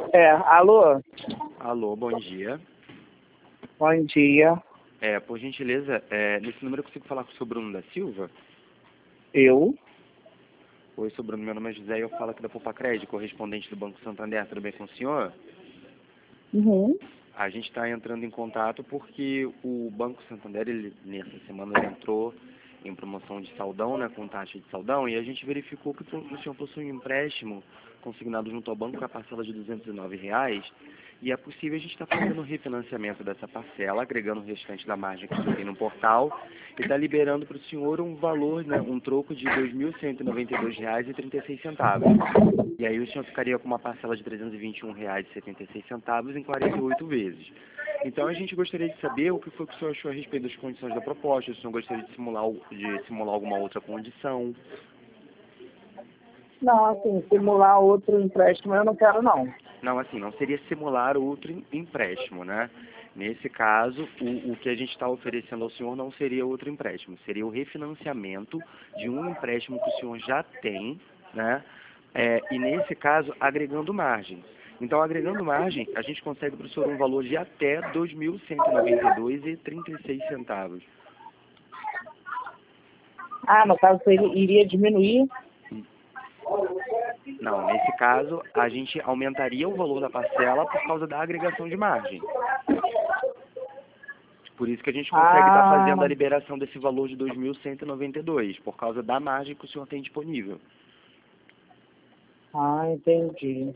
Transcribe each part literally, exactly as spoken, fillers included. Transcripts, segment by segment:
É, alô? Alô, bom dia. Bom dia. É, por gentileza, é, nesse número eu consigo falar com o seu Bruno da Silva? Eu? Oi, seu Bruno, meu nome é José e eu falo aqui da Poupa Crédito, correspondente do Banco Santander, tudo bem com o senhor? Uhum. A gente está entrando em contato porque o Banco Santander, ele, nessa semana, ele entrou em promoção de saldão, né, com taxa de saldão, e a gente verificou que o senhor possui um empréstimo consignado junto ao banco com a parcela de duzentos e nove reais, e é possível a gente estar fazendo o refinanciamento dessa parcela, agregando o restante da margem que o senhor tem no portal, e está liberando para o senhor um valor, né, um troco de dois mil cento e noventa e dois reais e trinta e seis centavos. E aí o senhor ficaria com uma parcela de trezentos e vinte e um reais e setenta e seis centavos em quarenta e oito vezes. Então a gente gostaria de saber o que foi que o senhor achou a respeito das condições da proposta, se o senhor gostaria de simular, de simular alguma outra condição. Não, assim, simular outro empréstimo eu não quero, não. Não, assim, não seria simular outro em- empréstimo, né? Nesse caso, o, o que a gente está oferecendo ao senhor não seria outro empréstimo, seria o refinanciamento de um empréstimo que o senhor já tem, né? É, e nesse caso, agregando margem. Então, agregando margem, a gente consegue para o senhor um valor de até dois mil cento e noventa e dois reais e trinta e seis centavos. Ah, no caso ele iria diminuir? Não, nesse caso, a gente aumentaria o valor da parcela por causa da agregação de margem. Por isso que a gente consegue estar Ah, fazendo a liberação desse valor de dois mil cento e noventa e dois, por causa da margem que o senhor tem disponível. ah, entendi.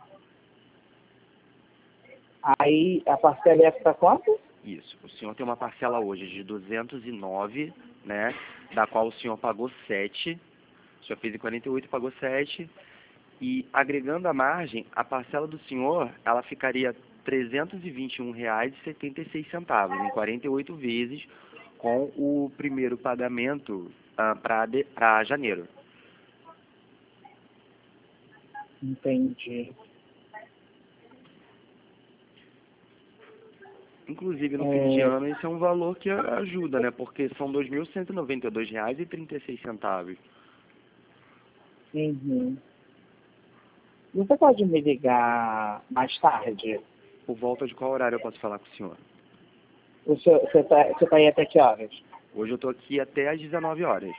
Aí a parcela ia ficar quanto? Isso. O senhor tem uma parcela hoje de duzentos e nove, né, da qual o senhor pagou sete, o senhor fez em quarenta e oito e pagou sete, e agregando a margem, a parcela do senhor, ela ficaria trezentos e vinte e um reais e setenta e seis centavos, em quarenta e oito vezes, com o primeiro pagamento ah, para janeiro. Entendi. Inclusive, no fim de É, ano, esse é um valor que ajuda, né? Porque são dois mil cento e noventa e dois reais e trinta e seis centavos. uhum. Você pode me ligar mais tarde? Por volta de qual horário eu posso falar com o senhor? O senhor, você está você tá aí até que horas? Hoje eu estou aqui até às dezenove horas.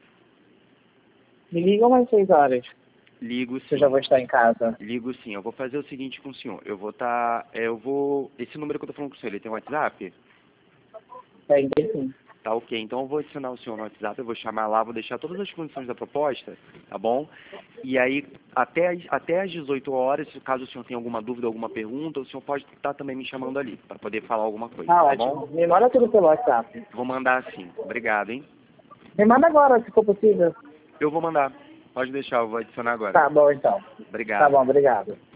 Me liga umas seis horas, Ligo que eu já sim. vou estar em casa. Ligo sim. Eu vou fazer o seguinte com o senhor. Eu vou estar... eu vou... Esse número que eu estou falando com o senhor, ele tem um WhatsApp? Tem, sim. Tá ok. Então eu vou adicionar o senhor no WhatsApp, eu vou chamar lá, vou deixar todas as condições da proposta, tá bom? E aí, até, as- até às dezoito horas, se caso o senhor tenha alguma dúvida, alguma pergunta, o senhor pode estar também me chamando ali, para poder falar alguma coisa, Tá tá ótimo. bom? Me manda tudo pelo WhatsApp. Vou mandar sim. Obrigado, hein? Me manda agora, se for possível. Eu vou mandar. Pode deixar, eu vou adicionar agora. Tá bom, então. Tá Obrigado. bom, obrigado.